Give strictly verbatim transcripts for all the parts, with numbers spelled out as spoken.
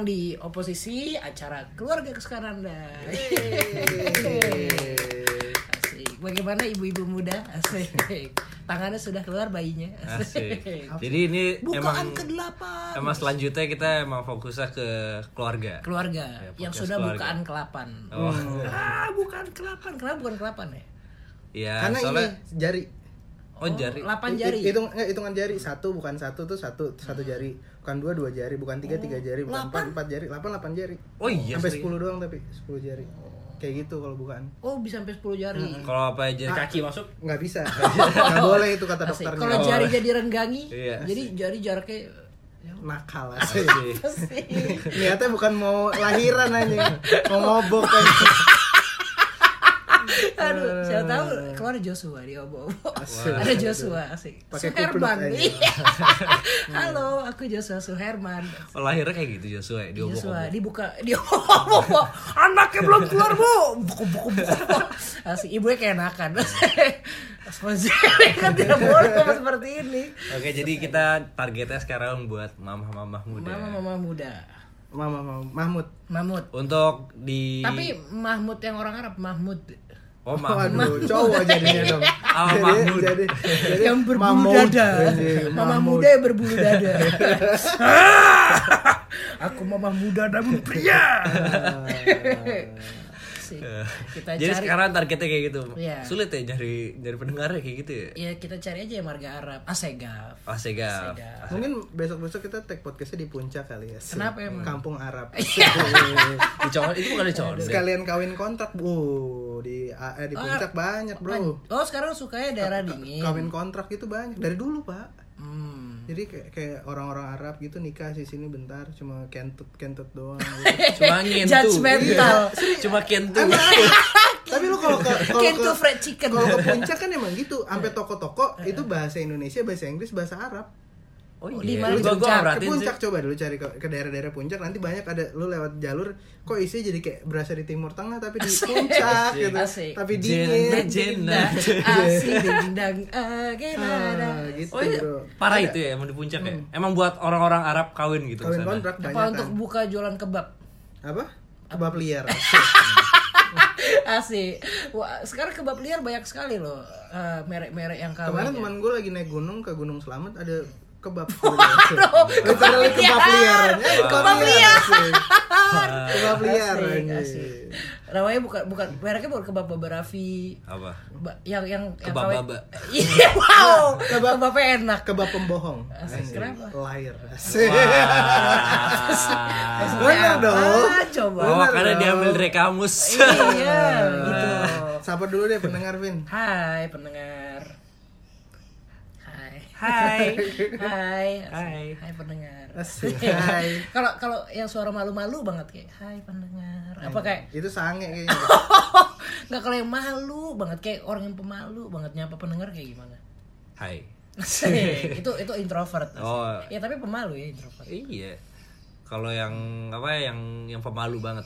di oposisi acara keluarga kesukaan Anda. Asik. Bagaimana ibu-ibu muda? Asik. Tangannya sudah keluar bayinya. Asik. Jadi ini bukaan emang kedelapan. Emang selanjutnya kita emang fokusnya ke keluarga. Keluarga Ya, yang sudah keluarga. bukaan kelapan. Oh. Ah, bukaan kelapan. Kenapa bukan kelapan ya? Iya, Karena soalnya ini jari. oh jari. delapan Hi- jari. Hitung eh, hitungan jari satu bukan satu tuh satu satu jari, bukan dua dua jari, bukan tiga tiga jari, bukan empat empat jari, delapan delapan jari. Oh iya. Sampai serius. sepuluh doang tapi sepuluh jari. Kayak gitu kalau bukan. Oh, bisa sampai sepuluh jari. Kalau apa jari kaki masuk? Nggak bisa. Nggak boleh itu kata Asik. dokternya. Kalau jari jadi renggangi, Iya. jadi jari jaraknya Nakal asik. Asik. Niatnya bukan mau lahiran aja, mau ngobok kan. Aduh, saya tahu keluar Joshua di obo-obo. Ada Joshua asik. Pakai Suherman. kupluk aja. Iya. Halo, aku Joshua Suherman. Oh, lahirnya kayak gitu Joshua, ya? Diobok-obok. Joshua dibuka di obo-obo. Anaknya belum keluar, Bu. Buku-buku-buku. Asik, ibunya kayak enakan. Kan tidak boleh ngomong seperti ini. Oke, jadi kita targetnya sekarang buat mama-mama muda. Mama-mama muda. Mama Mama Mahmud. Mahmud. Untuk di Tapi Mahmud yang orang Arab, Mahmud. Oh, Mahmud. Waduh, cowok jadinya dong. Oh, jadi, Mahmud. jadi, jadi Yang berbulu Mahmud. dada. Iya, Mama Mahmud. muda yang berbulu dada. Aku mama muda namun pria. Asik. Kita Jadi cari. sekarang targetnya kayak gitu. Iya. Sulit ya nyari nyari pendengarnya kayak gitu ya. Ya kita cari aja yang marga Arab. Asegaf. Oh, Sega. Asegaf. Mungkin besok-besok kita take podcastnya di puncak kali ya. Kenapa emang? Kampung Arab. Di Condet itu bukan di Condet. Sekalian kawin kontrak, Bu. Di eh, di puncak banyak, Bro. Oh sekarang sukanya daerah dingin. Kawin kontrak itu banyak dari dulu, Pak. Hmm. Jadi kayak kayak orang-orang Arab gitu nikah di sini bentar cuma kentut kentut doang gitu. Cuma ngentu. Judgmental. Cuma kentu. Tapi lu kalau ke kalau Kentu ke fried chicken. kalau ke puncak kan emang gitu, sampai toko-toko itu bahasa Indonesia, bahasa Inggris, bahasa Arab. Oh Di iya. mana Lu gua gua puncak? Ke perhatiin sih. puncak coba dulu cari ke, ke daerah-daerah puncak, nanti banyak ada lu lewat jalur kok isinya jadi kayak berasa di Timur Tengah tapi di puncak gitu. Asik. Tapi Jena, dingin. jena. Asik dindang agenada. Ah, gitu, Oh iya, Bro. parah Ada. itu ya emang di puncak ya. Emang buat orang-orang Arab kawin gitu. Kawin kesana. kontrak Apa banyak. untuk buka jualan kebab? Apa? Kebab liar. Asik. Wah, sekarang kebab liar banyak sekali loh. eh, merek-merek yang kawin. Kemarin teman gue lagi naik gunung ke Gunung Slamet ada kebab. kebab kebab liar. Kebab liar. Kebab liar. Asik, anjing. asik. Namanya bukan bukan mereknya bukan kebab Baba Raffi. Apa? Ba- yang yang yang Kebab kawin- baba. Iya, wow. Kebab- Kebabnya enak. Kebab pembohong. Asik, Asik. kenapa? Liar. Asik. Wah. Bener dong. Ah, coba. Oh, Bener karena dong. diambil dari kamus. Iya, gitu. Sapa dulu deh pendengar Vin. Hai pendengar. Hai. Hai. Hai. Hai. Hai pendengar. Asik. Hai. Kalau kalau yang suara malu-malu banget kayak hai pendengar. Apa kayak Itu sange kayaknya. nggak kalau yang malu banget kayak orang yang pemalu banget nyapa pendengar kayak gimana? Hai. itu itu introvert. Oh. Ya tapi pemalu ya introvert. Iya. Kalau yang apa ya, yang yang pemalu banget.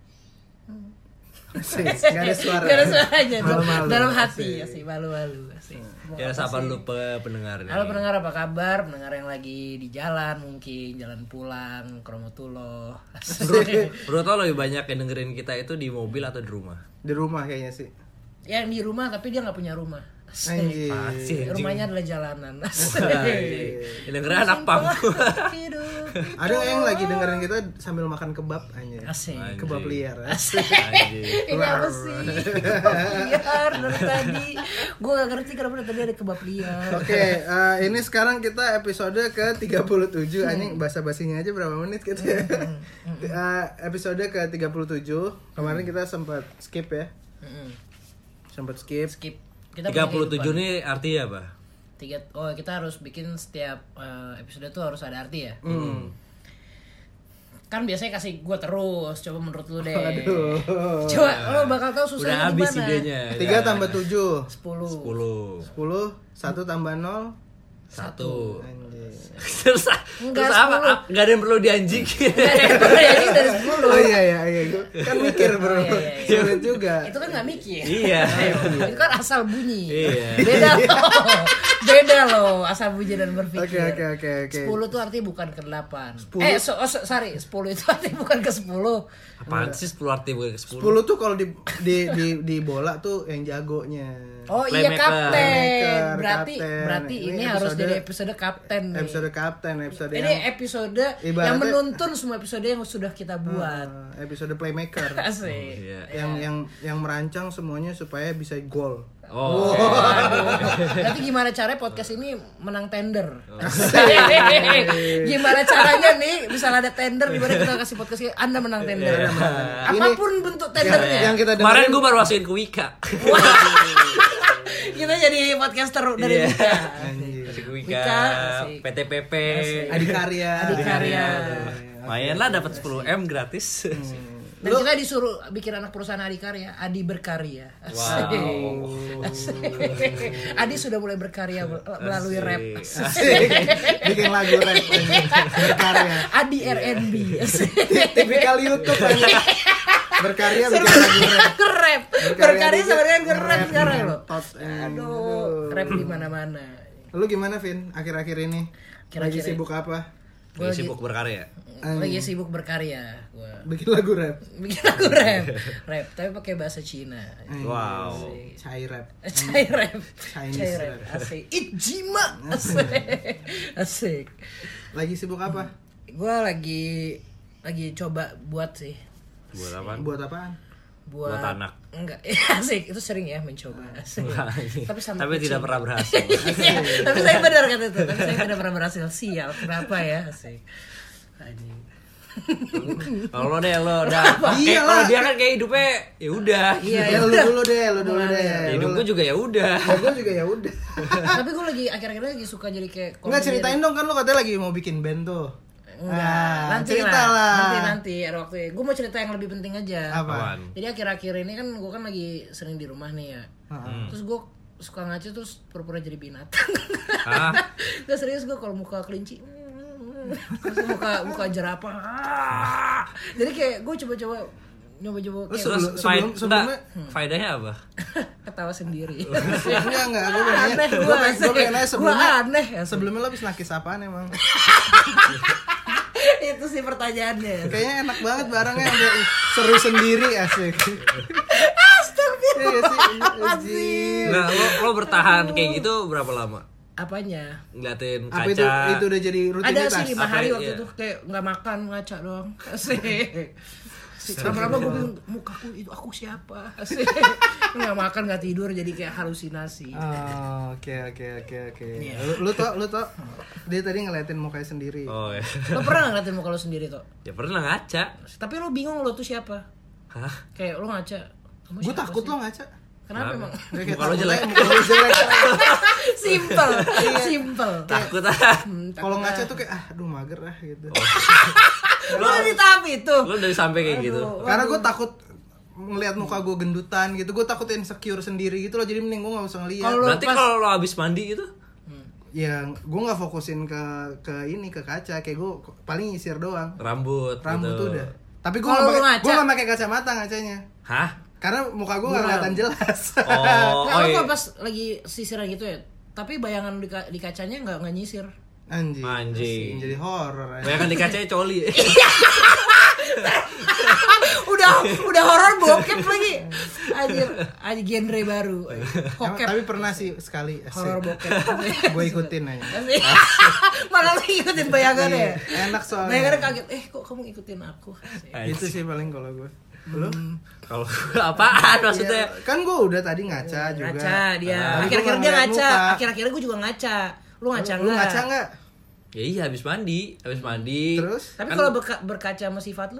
Asik. Gak ada suara. Gak ada suaranya tuh. Malu-malu. Dalam hati Asik. asik malu-malu asik. Mau Ya apa sapa sih? lu pe- pendengar nih. Halo pendengar, apa kabar? Pendengar yang lagi di jalan mungkin, jalan pulang, Kromotullah. Bro tau lebih banyak yang dengerin kita itu di mobil atau di rumah? Di rumah kayaknya sih. Yang di rumah tapi dia nggak punya rumah. Asik. Anjing. Pasti anjing. Rumahnya adalah jalanan. Anjing. Yang dengerin anak pang. Hidup. Ada yang lagi dengerin kita sambil makan kebab aja. Asik. Anjing. Kebab liar. Asik. Anjing. Ini apa sih? Kebab liar dari tadi. Gue gak ngerti kenapa dari tadi ada kebab liar. Oke, eh, ini sekarang kita episode ke tiga puluh tujuh. Anjing basa-basinya aja berapa menit gitu ya. Eh, episode ke tiga puluh tujuh. Kemarin kita sempat skip ya. Mm-mm. Sempat skip. Skip. Kita tiga punya puluh tujuh kehidupan. nih artinya apa? Tiga, oh kita harus bikin setiap eh, episode tuh harus ada arti ya. Hmm. Kan biasanya kasih gue terus. Coba menurut lu deh. Aduh. Coba lo bakal tahu Udah susahnya habis gimana. idenya. tiga Ya. tambah tujuh. Sepuluh. sepuluh. sepuluh. satu tambah nol. Satu. Anjing. Terus, Enggak, terus apa? sepuluh. Ah, Nggak ada yang perlu dianjingin. Jadi dari sepuluh. Oh iya iya iya. Gua kan mikir bro. Oh, iya, iya, iya. Sulit juga. Itu kan nggak mikir. Iya. Itu kan asal bunyi. Iya. Beda loh. Beda loh asal bunyi dan berpikir. Oke oke oke oke. sepuluh itu artinya bukan ke delapan. sepuluh. Eh, so, oh, so- sorry, sepuluh itu artinya bukan ke sepuluh. Apaan sih sepuluh arti bukan ke sepuluh? sepuluh tuh kalau di di di di bola tuh yang jagonya. Oh iya Playmaker. kapten. Playmaker, Berarti kapten. berarti Ini ini, harus episode- dari episode kapten nih. Episode kapten, episode Ini yang episode ibaratnya- yang menuntun semua episode yang sudah kita buat. eh, episode playmaker. Asik. Iya. yang yang yang merancang semuanya supaya bisa gol. Oh. Waduh. Nanti gimana caranya podcast ini menang tender? Gimana caranya nih misalnya ada tender di mana kita kasih podcast ini, Anda menang tender. Apapun bentuk tendernya. Yang kita Kemarin dengerin gue baru masukin ke Wika. Kita jadi podcaster dari Iya. Wika. Anjir. Masuk ke Wika, Wika, asik. P T P P. Adikarya. Adikarya. Lumayan lah dapat sepuluh M gratis. Dan kita disuruh bikin anak perusahaan Adikarya, Adi berkarya. Asik. Asik. Adi sudah mulai berkarya melalui rap. Asik. Bikin lagu rap anjing. Berkarya. Adi R and B. Asik. Tipikal YouTube anjing. Berkarya bikin lagu rap. Nge-rap. Berkarya juga sebenarnya nge-rap nge-rap, sekarang loh. ngentot, anjing. Aduh, rap di mana-mana. Lu gimana Vin akhir-akhir ini? Lagi Akhir-akhir sibuk apa? Gua Lagi sibuk berkarya. Lagi sibuk berkarya gua. Bikin lagu rap. Bikin lagu rap. Rap tapi pakai bahasa Cina. Wow. Chai rap. Cai rap. Chinese Cai rap. rap. Asik. Ijima. Asik. Asik. Lagi sibuk apa? Gua lagi lagi coba buat sih. Buat apaan? Buat apaan? Buat, Buat anak. Enggak. Asik. Itu sering ya mencoba. Asik. Tapi sama Tapi kucing. tidak pernah berhasil. Tapi saya benar kata itu. Tapi saya tidak pernah berhasil. Sial. Kenapa ya? Asik. Anjing. Kalau lo deh lo udah. Iya Kalau lah. dia kan kayak hidupnya ya udah. Iya, Ya, ya lu udah. dulu deh, lu dulu deh. Hidup gue juga ya udah. Gue juga ya udah. Tapi gue lagi akhir-akhir ini lagi suka jadi kayak Enggak ceritain dong kan lu katanya lagi mau bikin band tuh. Enggak, Ah, nanti cerita lah. lah. Nanti nanti ada waktu. Gue mau cerita yang lebih penting aja. Apa? Apaan? Jadi akhir-akhir ini kan gue kan lagi sering di rumah nih ya. Heeh. Terus gue suka ngaca terus pura-pura jadi binatang. Hah? Gak serius gue kalau muka kelinci. Terus muka muka jerapah. Jadi kayak gue coba-coba nyoba-coba Terus kayak terus sebelum- faed- sebelumnya- enggak, faedahnya apa? ketawa sendiri. Enggak enggak, gue pengen nanya. Aneh Gue gue pengen, gue pengen nanya sebelumnya. Gue aneh ya. Sebelumnya lo habis nakis apaan emang? Itu sih pertanyaannya. Kayaknya enak banget barangnya udah seru sendiri asik. Iya sih, anjing. Nah, lo lo bertahan kayak gitu berapa lama? Apanya? Ngeliatin Apa kaca. itu itu udah jadi Ada rutinitas? sih lima hari Apa, waktu iya. itu kayak nggak makan ngaca doang. Asik. Lama-lama gue bilang mukaku itu aku siapa? Asik. Nggak makan nggak tidur jadi kayak halusinasi. Oh, oke oke oke oke. Iya. Lu lu tau lu tau dia tadi ngeliatin mukanya sendiri. Oh ya. Lo pernah ngeliatin muka lo sendiri tuh? Ya pernah ngaca. Tapi lo bingung lo tuh siapa? Hah? Kayak lo ngaca. Kamu Gue siapa takut sih? lo ngaca. Kenapa emang? Kayak Muka lo takut jelek. aja, Muka lo jelek. Simple, simple. Takut ah. Hmm, Kalau ngaca tuh kayak ah aduh mager ah gitu. Lo di tahap itu. Lo dari sampai kayak gitu. Aduh. Karena gue takut ngelihat muka gue gendutan gitu, gue takut insecure sendiri gitu loh, jadi mending gue nggak usah ngeliat. Kalau lo Berarti pas- kalau lo habis mandi gitu? Ya gue nggak fokusin ke ke ini ke kaca, kayak gue paling nyisir doang. Rambut Rambut gitu. tuh udah. Tapi gue Kalau nggak lu pakai ngaca- gue nggak pakai kacamata ngacanya, Hah? karena muka gue nggak Buram. kelihatan jelas. Oh, Nggak, oh lo iya. kalau pas lagi sisiran gitu ya. Tapi bayangan di, ka- di kacanya nggak nggak nyisir. Anjing. Anjing. Jadi horor. anjing. Banyak kan di kacanya coli. udah udah horor bokep lagi. Anjir, anjir genre baru. Emang- Bokep. Tapi pernah sih sekali. Horor bokep. Gue ikutin aja. Asik. Malah lu ikutin bayangannya ya. Iya, enak soalnya. Bayangannya kaget, eh kok kamu ngikutin aku? Asik. Itu sih paling kalau gue. Lu? Kalau apaan maksudnya? Iya, kan gue udah tadi ngaca juga. Ngaca dia. Ah, tapi Akhir-akhir gua dia nggak ngaca. ngeliat muka. Akhir-akhir gue juga ngaca. Lu ngaca Lu enggak? ngaca nggak? Ya iya habis mandi, habis mandi. Terus? Tapi Kan- kalau berka- berkaca sama sifat lu?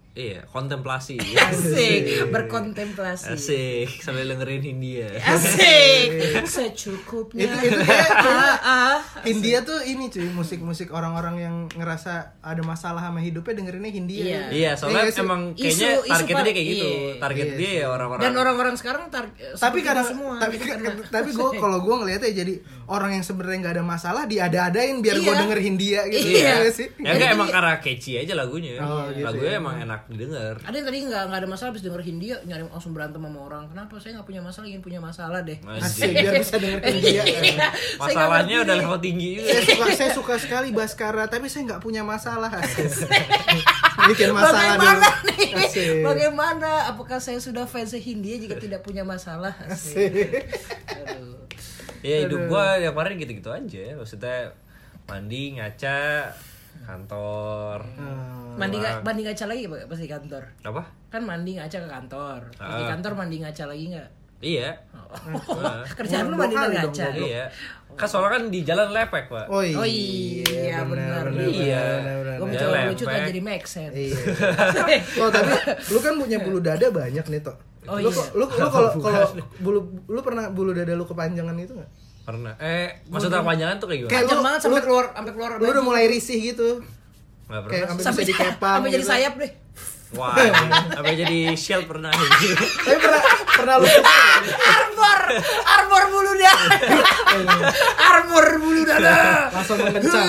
iya, kontemplasi. Asik, berkontemplasi. Asik, sambil dengerin Hindia. Asik, secukupnya. Itu itu kayak ah, ah. India tuh ini cuy, musik-musik orang-orang yang ngerasa ada masalah sama hidupnya dengerinnya Hindia. Iya. Iya, soalnya Iya sih. emang kayaknya Isu- isu targetnya par- dia kayak gitu. iya. Target Iya dia ya orang-orang. Dan orang-orang sekarang tar Tapi seperti kadang itu semua. tapi Jadi karena- tapi gue kalau gue ngelihatnya jadi orang yang sebenarnya nggak ada masalah diada-adain biar gue Iya. denger Hindia gitu. Iya. Iya sih. Ya enggak emang karena catchy aja lagunya. Oh, gitu Lagunya ya. emang enak didengar. Ada yang tadi nggak nggak ada masalah habis denger Hindia nyari langsung berantem sama orang. Kenapa saya nggak punya masalah, ingin punya masalah deh. Asik biar bisa denger Hindia. Iya, saya nggak Masalahnya ngerti udah nih. level tinggi juga. saya suka saya suka sekali Baskara tapi saya nggak punya masalah. Asik. Bikin masalah Bagaimana dulu. nih? Asik. Bagaimana? Apakah saya sudah fans Hindia jika tidak punya masalah? Asik. Aduh. Ya hidup gua yang kemarin gitu-gitu aja. Maksudnya mandi, ngaca, kantor. Hmm. Mandi nggak mandi ngaca lagi Pak, pas di kantor. Apa? Kan mandi ngaca ke kantor. Pas di Ah. kantor mandi ngaca lagi nggak? Iya. Oh. Kerjaan lu Dua mandi kali dan dong, ngaca. goblok. Iya. Kan soalnya kan di jalan lepek, Pak. Oh iya. Oh iya, benar. Iya. Gue Dia mencoba lucu lepek. kan jadi make sense. Iya. Oh tapi lu kan punya bulu dada banyak nih Tok. Oh, lu, iya. lu lu kalau kalau bulu lu pernah bulu dada lu kepanjangan itu nggak? Pernah. Eh, maksudnya kepanjangan tuh kayak gimana? Kayak Panjang lu- banget sampai lu- keluar sampai keluar. Lu udah mulai risih gitu. Nggak pernah. Kayak sampai sampai bisa dikepang. sampai jadi gitu. sayap deh. Wah, sampai jadi shield pernah. Tapi pernah pernah lu Arbor, arbor bulu dada. Arbor bulu dada. langsung mengencang.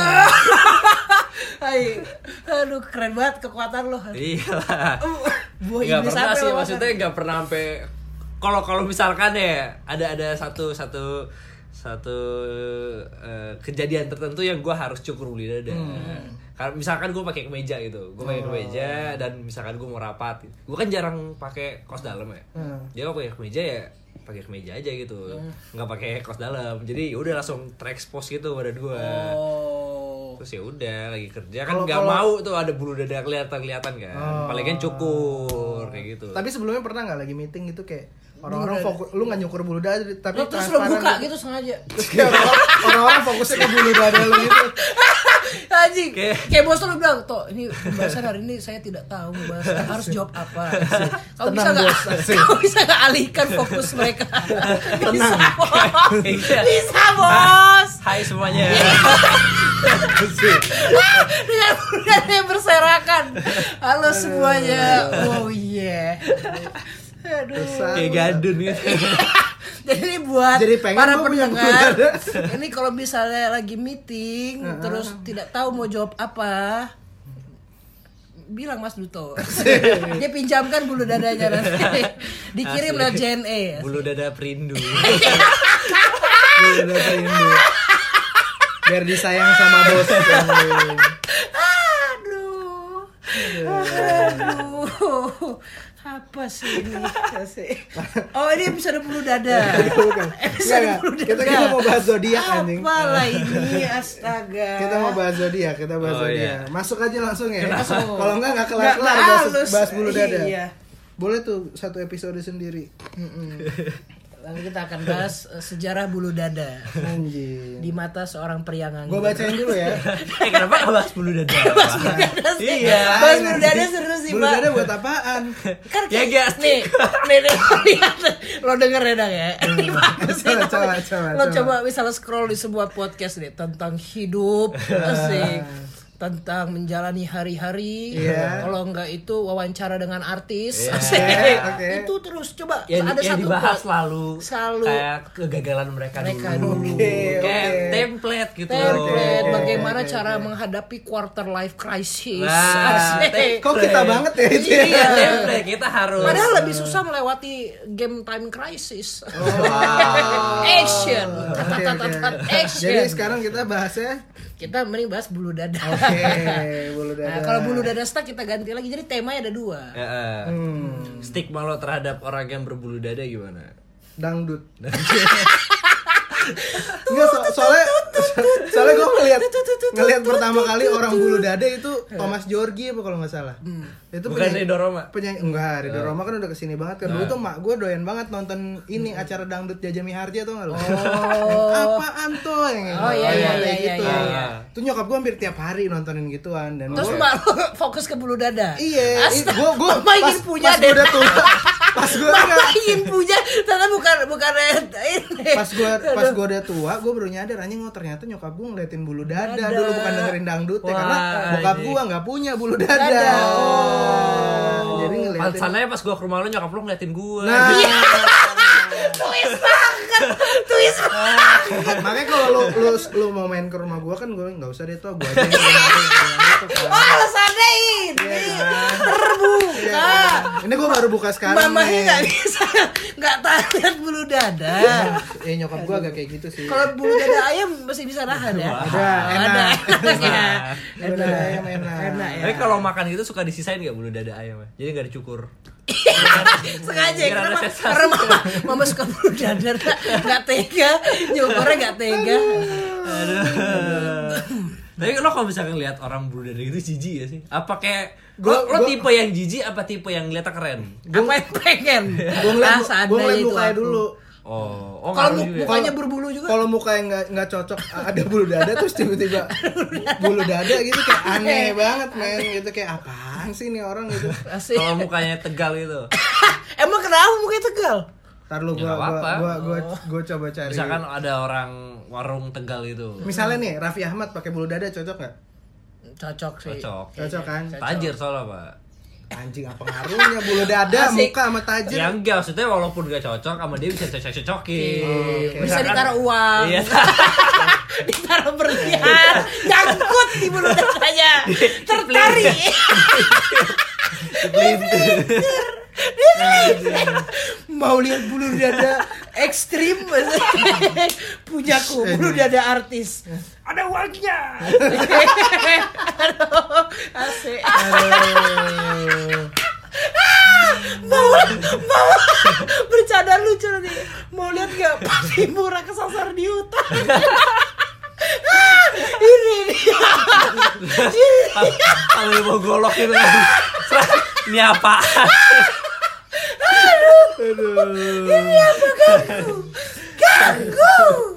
Hai, aduh keren banget kekuatan lo. Iya lah. Buah Nggak iblis pernah apa sih, lo maksudnya makan? nggak pernah sampai. Kalau kalau misalkan ya ada ada satu satu satu eh, kejadian tertentu yang gue harus cukur bulu dada. Karena misalkan gue pakai kemeja gitu, gue pakai kemeja dan misalkan gue mau rapat, gue kan jarang pakai kaos dalam ya. Hmm. Jadi kalau pakai kemeja ya pakai kemeja aja gitu, nggak pakai kaos dalam. Jadi ya udah langsung terekspos gitu badan gue. Oh. Terus ya udah lagi kerja kan Kalau- nggak kalau- mau tuh ada bulu dada kelihatan kelihatan kan. Oh. Paling kan cukur kayak gitu. Tapi sebelumnya pernah nggak lagi meeting gitu kayak orang-orang fokus lu nggak nyukur bulu dada tapi Lo terus lo transparan buka gitu. gitu sengaja. Terus kayak orang- orang-orang fokusnya ke bulu dada lu gitu. Anjing, Kayak- kayak bos lu bilang, "Toh, ini pembahasan hari ini saya tidak tahu bahas harus jawab apa." Kamu bisa Tenang, nggak? bos. Asik. Kamu bisa nggak alihkan fokus mereka? Bisa, bos. Iya. Bisa, bos. Hai semuanya. Dengan dengan yang berserakan. Halo semuanya. Oh iya. Aduh. Kayak gadun gitu. Jadi ini buat Jadi pengen para gua punya pendengar. bulu dada. Ini kalau misalnya lagi meeting terus tidak tahu mau jawab apa, bilang Mas Duto. Dia pinjamkan bulu dadanya nanti. Dikirim lewat J N E. Bulu dada perindu. Bulu dada rindu. Biar disayang sama bos. Aduh. Aduh. Apa sih ini? Oh, ini episode bulu dada. Bukan. Episode Enggak, bulu enggak. dada. Kita kita mau bahas zodiak anjing. Apalah ini, astaga. Kita mau bahas zodiak, kita bahas Oh, zodiak. iya. Masuk aja langsung ya. Masuk. Kalau enggak enggak Nggak- kelar-kelar nggak bahas, halus. bahas bulu dada. Iya. Boleh tuh satu episode sendiri. Lalu kita akan bahas uh, sejarah bulu dada Anjing. di mata seorang pria nganggur. Gua bacain dulu ya. Eh kenapa nggak bahas bulu dada? Iya. Bahas bulu dada seru sih, Bulu Pak. dada buat apaan? Kan Ya, kayak- gas. nih, nih, nih, lo lihat, lo denger ya, Dang ya. Ini bagus nih. Coba, coba, coba, Lo coba. coba misalnya scroll di sebuah podcast nih tentang hidup, asik, tentang menjalani hari-hari. Iya. Kalau enggak itu wawancara dengan artis, Iya. asik. Oke. Itu terus coba Yang, ada yang satu dibahas quote. selalu, Selalu. kayak kegagalan mereka, Mereka dulu. dulu. Oke, Kayak oke. template gitu. Template Oke, bagaimana oke, cara oke. menghadapi quarter life crisis. Nah, Asik. Kok kita banget ya itu ya? Iya. Template kita harus. Padahal lebih susah melewati game time crisis. Wow. Action. Oke, oke. Action. Jadi sekarang kita bahasnya Kita mending bahas bulu dada. oke, bulu dada. Nah, kalau bulu dada stuck kita ganti lagi. Jadi temanya ada dua. Ya, eh. Hmm, Stigma lo terhadap orang yang berbulu dada gimana? dangdut. Enggak, so, soalnya soalnya gue ngeliat ngeliat pertama kali orang bulu dada itu Thomas Georgi apa kalau nggak salah. Itu Bukan Ridho Roma? Penyanyi enggak, Ridho Roma kan udah kesini banget kan. Dulu tuh mak gue doyan banget nonton ini acara dangdut Jaja Miharja tuh nggak lo? Oh. Apaan tuh yang Oh, iya, iya, kayak iya, gitu. iya, iya. Tuh nyokap gue hampir tiap hari nontonin gituan dan Terus gua, mak lo fokus ke bulu dada. Iya, Astaga, gue gue Mama ingin pas, punya pas deh. gue udah tua, pas gue Mama ingin punya, ternyata bukan bukan ini. pas gue pas gue udah tua, gue baru nyadar anjing oh ternyata nyokap gue ngeliatin bulu dada, Dada. dulu bukan dengerin dangdut ya, Wah, karena bokap anjing. gue nggak punya bulu dada. Dada. Oh. Jadi ngeliatin. Pantesannya pas gua ke rumah lu nyokap lu ngeliatin gua. Nah, Twist banget, twist banget. makanya kalau lu, lu lu mau main ke rumah gue kan gue nggak usah deh tuh gue aja yang ke rumah lu, gitu kan. Oh, alasannya ini Iya kan? terbuka. Iya kan? Ini gue baru buka sekarang. Mamanya nih. nggak bisa, nggak tahu lihat bulu dada. Ya nyokap gue agak kayak gitu sih. Kalau bulu dada ayam masih bisa nahan ya. Ada, Oh, enak. ada, enak ya. Bulu dada ayam enak. Enak ya. Tapi kalau makan gitu suka disisain nggak bulu dada ayam? Jadi nggak dicukur. Sengaja Biar karena, ada ma- sensasi. karena mama, mama suka bulu dada nggak tega, nyukurnya nggak tega. Tapi lo kalau misalkan lihat orang bulu dada gitu jijik ya sih? Apa kayak Gua- lo, lo gua- tipe yang jijik apa tipe yang ngeliatnya keren? Apa yang pengen? Gue ngeliat, Ah, gue seandainya ngeliat itu mukanya aku. dulu. Oh, oh Kalau ngaruh mu- juga ya? mukanya berbulu juga. Kalau mukanya nggak nggak cocok ada bulu dada terus tiba-tiba bulu dada gitu kayak aneh banget men gitu kayak apaan sih nih orang gitu. Asik. Kalau mukanya tegal gitu. Emang kenapa mukanya tegal? Ntar lu Ya, gua nggak gua apa-apa. gua gua, gua coba cari. Misalkan ada orang warung tegal gitu. Misalnya nih Raffi Ahmad pakai bulu dada cocok nggak? Cocok sih. Cocok. Cocok kan? Tajir soalnya, Pak. Anjing apa ngaruhnya bulu dada Asik. muka sama tajir? Ya enggak, maksudnya walaupun gak cocok sama dia bisa cocok-cocokin. Oke. Bisa ditaruh uang. Iya. Ditaruh berlian, nyangkut di bulu dadanya, tertarik. Mau lihat bulu dada ekstrim, punyaku bulu dada artis. Ada uangnya. Aduh, asik. Aduh. Mau, mau bercanda lucu nih. Mau lihat nggak pasti murah kesasar di hutan. Ini dia. Kalau dia mau golok gitu kan. Ini apa? Ini apa ganggu? Ganggu.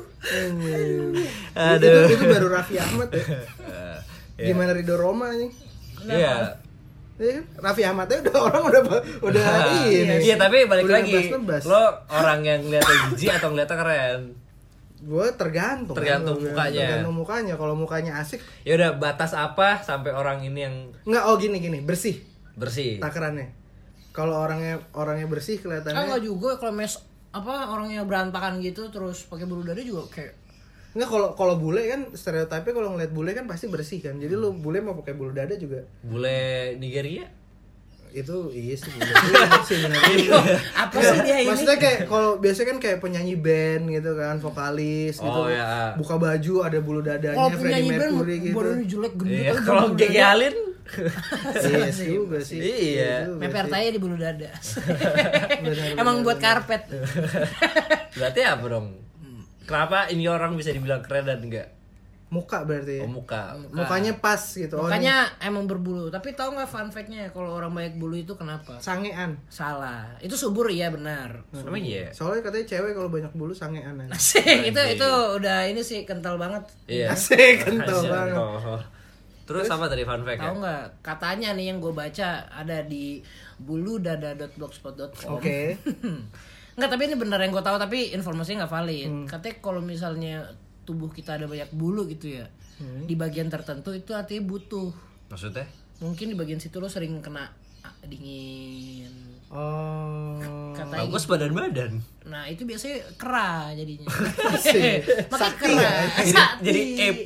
Itu, itu baru Raffi Ahmad ya. Gimana Ridho Roma nih? Iya. Iya kan? Raffi Ahmadnya udah orang udah udah ini. Iya, tapi balik Udah lagi. nebas-nebas. Lo orang yang ngeliatnya jijik atau ngeliatnya keren? Gue tergantung. Tergantung Gua- mukanya. Tergantung mukanya. Kalau mukanya asik, Ya udah, batas apa sampai orang ini yang nggak oh gini gini bersih bersih? takarannya. Kalau orangnya orangnya bersih Kan nggak kelihatannya. juga kalau mes apa orangnya berantakan gitu terus pakai bulu dada juga kayak Nggak kalau kalau bule kan stereotipnya kalau ngeliat bule kan pasti bersih kan. Jadi lu bule mau pakai bulu dada juga Bule Nigeria? itu iya sih bule Iya sih bener. apa sih dia ini? Maksudnya kayak kalau biasanya kan kayak penyanyi band gitu kan, vokalis gitu. Oh, ya. Buka baju ada bulu dadanya Kalau Freddie penyanyi band Mercury gitu. badannya jelek gendut. Iya, tapi kalau bulu Gigi dada. Alin Iya sih juga sih. Iya. juga Meper sih. taya di bulu dada. Benar, Emang benar, buat benar. karpet. berarti apa dong? Kenapa ini orang bisa dibilang keren dan enggak? Muka berarti ya. Oh, muka. Mukanya pas gitu. Oh, Makanya emang berbulu. Tapi tahu nggak fun fact-nya kalau orang banyak bulu itu kenapa? nih, sangean. Salah. Itu subur iya benar. Emang iya? Soalnya katanya cewek kalau banyak bulu sangean aja. Asik, itu itu udah ini sih kental banget. Iya. Asik kental Asik. banget. Oh. Terus apa tadi fun fact ya? Tahu nggak? Katanya nih yang gue baca ada di buludada dot blogspot dot com. Oke. Nggak, tapi ini benar yang gue tahu tapi informasinya nggak valid. Katanya kalau misalnya tubuh kita ada banyak bulu gitu ya, di bagian tertentu itu artinya butuh. Maksudnya? Mungkin di bagian situ lo sering kena ah, dingin. Oh. Katanya Bagus gitu. badan-badan. Nah itu biasanya kera jadinya. Asik. Makanya Sakti kera. ya? Sakti. Jadi ape.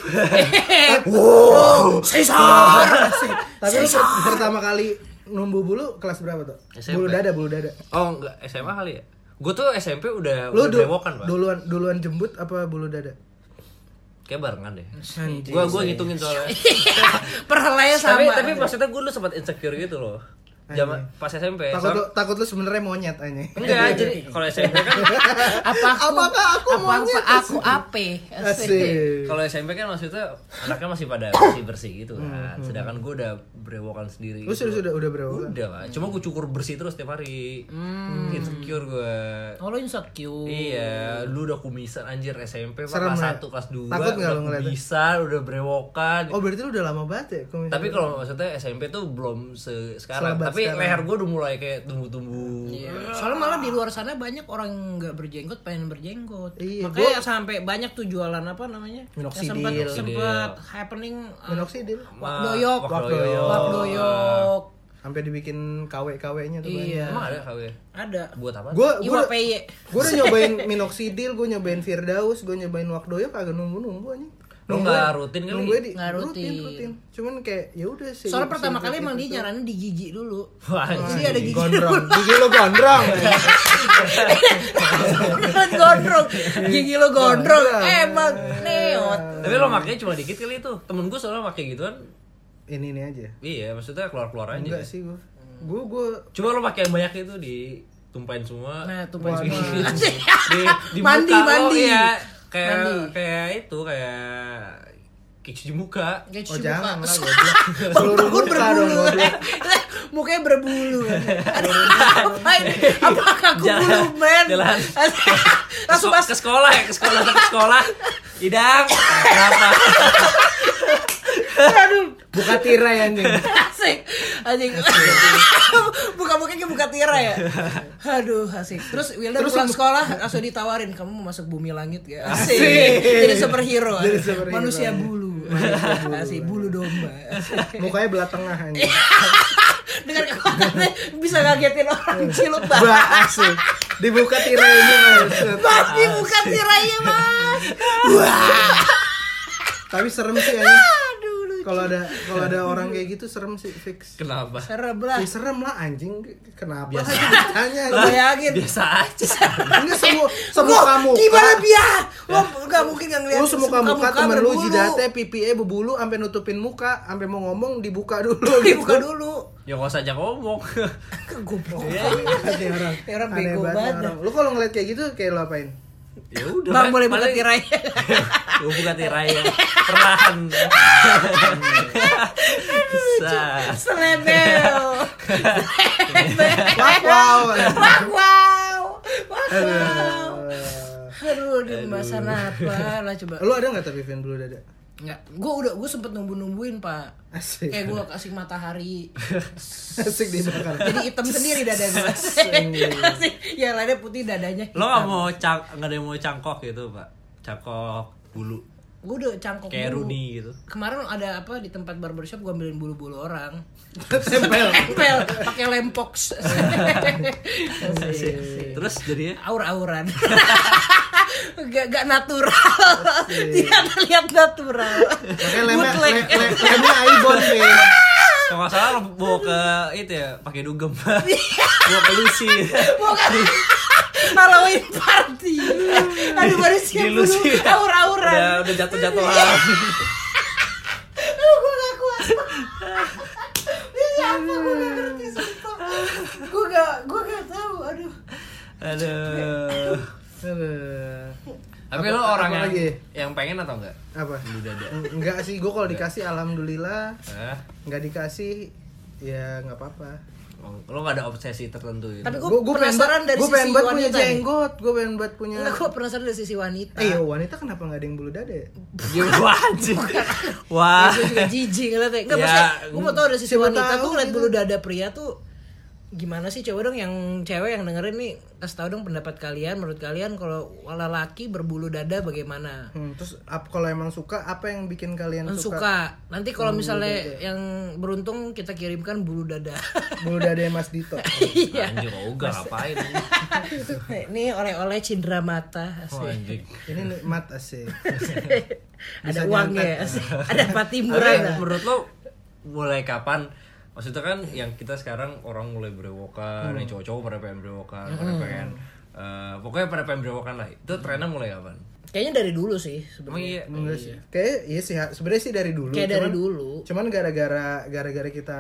Wow. Caesar. Asik. Tapi lu per- pertama kali numbu bulu kelas berapa tuh? S M P. Bulu dada, bulu dada. Oh, enggak, S M A kali ya? Gue tuh S M P udah Lu udah du- brewokan, Pak. duluan duluan jembut apa bulu dada? Kayak barengan deh. Anjing. Gua gua ngitungin soalnya. Perhelaya sama. tapi tapi maksudnya gue lu sempat insecure gitu loh. Zaman pas S M P. Takut so, lu, takut lu sebenarnya monyet aja. enggak, jadi kalau S M P kan apa aku, Apakah aku apa, monyet? apa aku ape? Asik. kalau S M P kan maksudnya anaknya masih pada bersih-bersih gitu kan. Sedangkan gue udah berewokan sendiri. Lu sudah sudah udah berapa? Udah lah, cuma gue cukur bersih terus setiap hari. Hmm. Insecure gue. Oh, lo insecure. Iya, lu udah kumisan anjir S M P Serem, kelas ya? satu, kelas dua. Takut nggak lu ngeliatnya? Kumisan, udah berewokan. Oh, berarti lu udah lama banget ya? Kumis. Tapi kalau maksudnya S M P tuh belum se sekarang. Selebat Tapi sekarang. leher gue udah mulai kayak tumbuh-tumbuh. Iya. Soalnya malah di luar sana banyak orang nggak berjenggot pengen berjenggot. Iya, Makanya sampai banyak tuh jualan apa namanya? Minoxidil. Yang sempat sempat happening uh, Minoxidil. Wakdoyok, Wakdoyok. Wakdoyok. Sampai dibikin K W K W-nya tuh Iya. Emang ada K W? Ada. Buat apa? Gua Iwa gua P Y. Gue udah nyobain minoxidil, gue nyobain Firdaus, gue nyobain Wakdoyo kagak nunggu-nunggu anjing. Lu nggak rutin kali? Nunggunya di Nggak rutin. rutin. rutin. Cuman kayak ya udah sih. Soalnya pertama kali emang dia nyaranin di gigi dulu. Wah, Jadi ada gigi gondrong. Gigi lu gondrong. Beneran gondrong. Gigi lo gondrong. Emang neot. Tapi lo makanya cuma dikit kali itu. Temen gue soalnya pakai gituan. Ini ini aja. Iya, maksudnya keluar-keluar aja. Enggak sih gue. Gue gue Cuma lo pakai yang banyak itu ditumpahin semua. Nah, tumpahin Wah, semua. di, di Mandi, muka lo, mandi. ya kayak Mandi. kayak itu kayak kiks di muka. Kayak oh cuci jangan muka. lah goblok. Seluruh Kan muka dong berbulu. goblok. Mukanya berbulu. Aduh, ngapain? Apakah aku Jalan- bulu men? jalan. Langsung ke, pas ke sekolah ya, ke sekolah ke sekolah. Idang, kenapa? aduh. Buka tirai anjing. Asik. Anjing. Buka-bukanya buka tirai ya. Aduh, asik. Terus Wildan Terus pulang sem- sekolah langsung ditawarin, "Kamu mau masuk bumi langit ya?" Asik. Jadi superhero. Jadi superhero. Manusia bulu. Asik, bulu domba. Mukanya belah tengah anjing. Dengan kekuatannya bisa ngagetin orang cilut banget. Bah asik. Dibuka tirainya Mas. Pasti bukan tirainya, Mas. Tapi serem sih anjing. Aduh, lucu. Kalau ada kalau ada orang kayak gitu serem sih fix. Kenapa? Serem lah. Ya serem lah anjing. Kenapa? Biasa. Aja ditanya. Bayangin. Biasa aja. Enggak semua semua Gua, kamu. gimana biar? Lo nggak mungkin nggak ngeliat. Lu semuka muka temen lu berbulu. jidatnya pipinya berbulu sampai nutupin muka, sampai mau ngomong dibuka dulu Dibuka gitu. dulu. Ya nggak usah aja ngomong. Goblok. Ini orang. Ya orang Aneh bego banget banget. orang. Lu kalau ngeliat kayak gitu kayak lu apain? Ya udah. Bang Bang, boleh buka paling- tirai. Gue buka tirai ya. Perlahan. Bisa. Selebel. Wow, wow. Wah, wow. Wah, wow. Aduh. Aduh, di pembahasan apa lah coba. Lu ada nggak tapi fan bulu dada? Enggak, gue udah gue sempet nunggu-nungguin pak. Asik. Kayak gue kasih matahari. Asik dibakar. Jadi hitam sendiri dada gue. Asik. Yang lainnya putih dadanya. Lo nggak mau cang, nggak ada yang mau cangkok gitu pak? Cangkok bulu. Gue udah cangkok Kayak dulu. Rooney gitu. Kemarin ada apa di tempat barbershop gue ambilin bulu-bulu orang. Tempel. Tempel pakai lempox. Terus jadinya Aur-auran. gak, gak natural. Tidak terlihat natural. Makanya lemnya Bootleg. le- le- lemnya Aibon Vin. kalau nggak salah lo bawa ke itu ya pakai dugem. Bawa ke Lucy. Bukan. Halloween party. Aduh manusia Di bulu Lucy. aur-auran. Udah udah jatuh-jatuhan. Aduh gue gak kuat. Ini apa gue gak ngerti sumpah. Gue gak gue gak tahu. Aduh. Aduh. Aduh. Tapi Apa- lo orang apa yang lagi? yang pengen atau enggak? Apa? Bulu dada. Enggak sih, gue kalau dikasih alhamdulillah. Hah? Enggak dikasih ya nggak apa-apa. Oh, lo gak ada obsesi tertentu gitu? Tapi gue Gue pengen penasaran banget, dari gue pengen sisi banget punya wanita nih. jenggot, gue pengen banget punya. Enggak, gue penasaran dari sisi wanita. Eh, iya, wanita kenapa nggak ada yang bulu dada? Ya? Ya, wah, anjing. Wah. Gue juga jijik ngeliatnya. Enggak, Ya, maksudnya gue mau tau dari sisi siapa wanita tahu tuh ngeliat gitu. bulu dada pria tuh gimana sih. Coba dong yang cewek yang dengerin nih, kasih tau dong pendapat kalian. Menurut kalian kalau lelaki berbulu dada bagaimana? Hmm, terus ap, kalau emang suka, apa yang bikin kalian Suka. suka? Nanti kalau Bulu misalnya dada. yang beruntung kita kirimkan bulu dada. Bulu dada Mas Dito. Iya. Anjing, ogah ngapain? Ini oleh-oleh cindera mata. Oh, Asik. anjing. Ini nikmat asik. Ada Bisa uangnya, nyantet. asik. Ada patimuran. Tapi menurut lo mulai kapan? Maksudnya kan yang kita sekarang orang mulai berewokan, yang cowok-cowok pada pengen berewokan, pada pengen eh, pokoknya pada pengen berewokan lah. Itu trennya mulai kapan? Kayaknya dari dulu sih Emang sebenarnya. iya. Enggak sih. Kayak iya sih, sebenarnya sih dari dulu. Kayak dari cuman- dulu. Cuman gara-gara gara-gara kita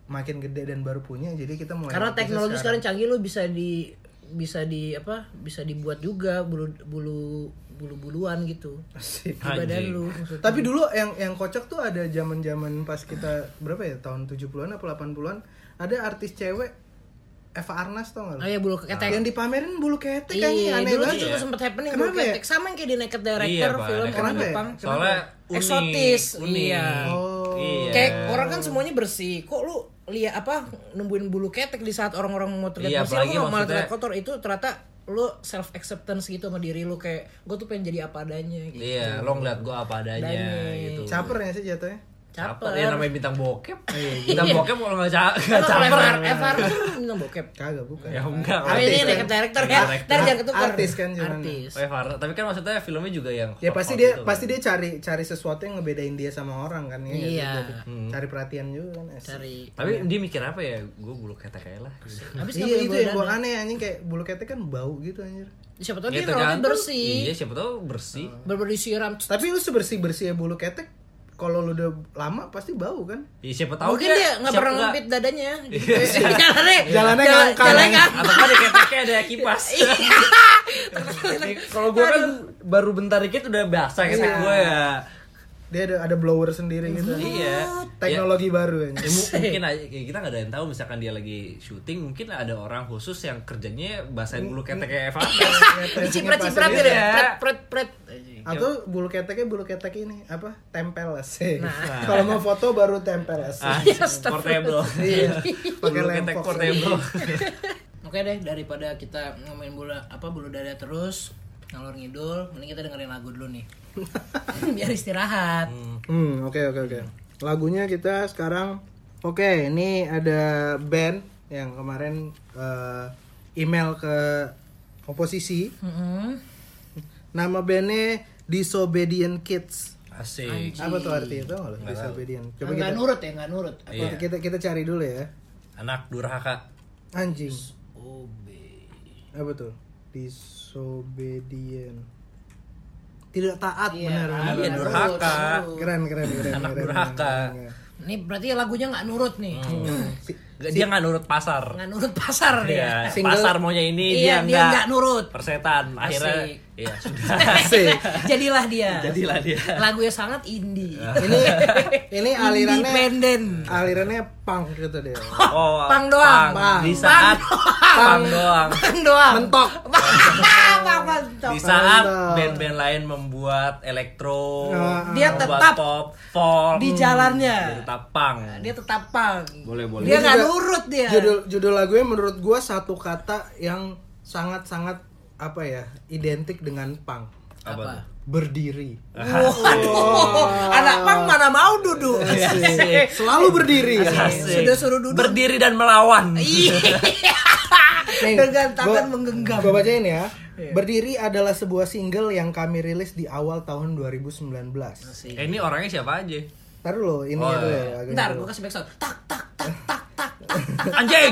makin gede dan baru punya, jadi kita mulai. Karena bisa teknologi sekarang canggih, lu bisa di bisa di apa? Bisa dibuat juga bulu bulu bulu-buluan gitu. Asik. Di badan Anjing. lu. Maksudnya. Tapi dulu yang yang kocak tuh ada zaman-zaman pas kita berapa ya, tahun tujuh puluhan atau delapan puluhan, ada artis cewek Eva Arnas, tau gak? Oh ya, bulu ketek. Yang dipamerin bulu ketek kan, Iya, aneh dulu banget. juga Iya. sempet happening Kenapa bulu ya? ketek. Sama yang kayak di Naked Director, Iya, Pak. film orang Kenapa ya? Jepang. Soalnya unik, Eksotis, unik. iya. Oh. Iya. Kayak orang kan semuanya bersih. Kok lu lihat apa numbuhin bulu ketek di saat orang-orang mau terlihat Iya, bersih, apalagi lu malah maksudnya- terlihat kotor. Itu ternyata lu self acceptance gitu sama diri lu, kayak gue tuh pengen jadi apa adanya gitu. Iya, lo ngeliat gue apa adanya Adanya. gitu. Caper ya sih jatuhnya. Caper. Ya namanya bintang bokep. Iya. Bintang bokep kalau nggak ca- nggak Kalau caper. Evar, Evar tuh bintang bokep. Kagak, bukan. Ya enggak. Oh, Artis ini kan? Naked Director ya. Director. Ntar jangan ketukar. Artis kan cuman. Artis. Oh, Evar. Tapi kan maksudnya filmnya juga yang Ya hot-hot pasti dia gitu pasti kan. dia cari cari sesuatu yang ngebedain dia sama orang kan ya. Iya. Jadi Cari perhatian juga kan. asik. Cari. Tapi dia mikir apa ya? Gue bulu ketek kayak lah. Habis Iya itu yang gua aneh anjing, kayak bulu ketek kan bau gitu anjir. Siapa tahu dia Gitu rawatnya kan? bersih. Iya, siapa tahu bersih. Bener-bener disiram. Tapi lu sebersih-bersihnya bulu ketek, kalau lu udah lama pasti bau kan? Iya, siapa tahu Mungkin dia nggak siapa pernah nggak- ngempit dadanya. Gitu. Jalannya, Jalannya jalan- ngangkang. jalannya ngangkang. Atau kan di keteknya ada kipas. Kalau gue kan baru bentar dikit udah basah ketek Iya. gue ya. Dia ada ada blower sendiri gitu. Iya. Teknologi baru Ya, anjir. mu- mungkin aja kayak kita nggak ada yang tahu, misalkan dia lagi syuting, mungkin ada orang khusus yang kerjanya basahin bulu ketek kayak Eva. Diciprat-ciprat Iya. gitu ya. Pret pret pret. Atau bulu keteknya bulu ketek ini apa? Tempel sih. Nah. Kalau mau foto baru tempel sih. Ah, portable. Iya. Pakai Bulu lem ketek fox portable. Oke deh, daripada kita ngomongin bola apa bulu dada terus ngalor ngidul, mending kita dengerin lagu dulu nih. Biar istirahat. Hmm, oke oke oke. Lagunya kita sekarang oke, ini ada band yang kemarin eh, email ke oposisi. Mm-mm. Nama bandnya Disobedient Kids. Asik. Anjing. Apa tuh artinya itu nggak lo? Disobedient. Coba Nggak kita, nurut ya, nggak nurut. Iya. kita kita kita cari dulu ya. Anak durhaka. Anjing. Obe. Apa tuh? Disobedient. Tidak taat, Iya, benar benar. iya, benar. durhaka. Keren keren keren. Anak keren, durhaka. keren, keren. Ini berarti lagunya nggak nurut nih. Hmm. Si- Nggak, dia nggak nurut pasar. Nggak nurut pasar Iya, dia. Single- pasar maunya ini Iya, dia dia nggak nggak nurut. persetan. Akhirnya Asik. iya sudah. Asik. Jadilah dia. Jadilah dia. Lagunya sangat indie. Ini ini alirannya Independen. alirannya punk gitu deh. Oh, Pang doang. Pang. Di saat pang doang. Pang doang. Mentok. Pang mentok. Di saat Mantap. band-band lain membuat elektro, Nah, dia membuat tetap pop, folk, di jalannya. dia tetap pang. Dia tetap pang. Boleh, boleh. Dia Ini nggak juga nurut dia. Judul judul lagunya menurut gua satu kata yang sangat-sangat apa ya, identik dengan punk. Apa? Apa? tuh? Berdiri. Waduh, anak pang mana mau duduk? Asik. Selalu berdiri. Asik. Sudah suruh duduk. Berdiri dan melawan. Iya. Nih, Dengan tangan gua- menggenggam. Gua bacain ya. Iya. Berdiri adalah sebuah single yang kami rilis di awal tahun dua ribu sembilan belas. Eh, ini orangnya siapa aja? Ntar dulu, ini Oh, dulu. iya. lagunya Ntar dulu. gue kasih backsound. Tak tak tak tak tak. Anjing.